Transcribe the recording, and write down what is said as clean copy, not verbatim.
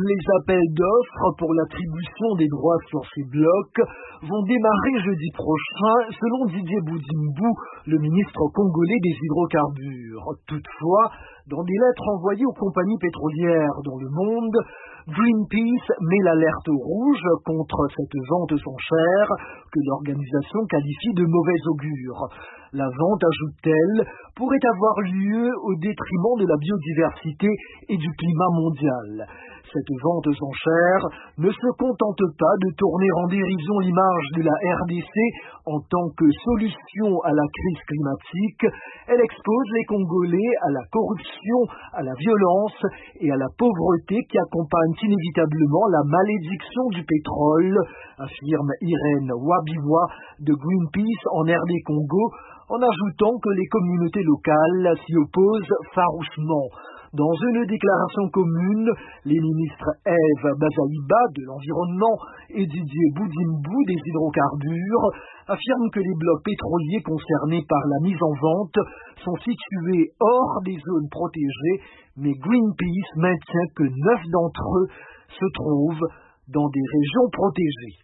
Les appels d'offres pour l'attribution des droits sur ces blocs vont démarrer jeudi prochain, selon Didier Boudimbou, le ministre congolais des hydrocarbures. Toutefois, dans des lettres envoyées aux compagnies pétrolières dans le monde, Greenpeace met l'alerte rouge contre cette vente aux enchères que l'organisation qualifie de mauvais augure. La vente, ajoute-t-elle, pourrait avoir lieu au détriment de la biodiversité et du climat mondial. Cette vente aux enchères ne se contente pas de tourner en dérision l'image de la RDC en tant que solution à la crise climatique. Elle expose les Congolais à la corruption, à la violence et à la pauvreté qui accompagnent inévitablement la malédiction du pétrole, affirme Irène Wabiwa de Greenpeace en RD Congo, en ajoutant que les communautés locales s'y opposent farouchement. Dans une déclaration commune, les ministres Eve Bazaïba de l'Environnement et Didier Boudimbou des hydrocarbures affirment que les blocs pétroliers concernés par la mise en vente sont situés hors des zones protégées, mais Greenpeace maintient que 9 d'entre eux se trouvent dans des régions protégées.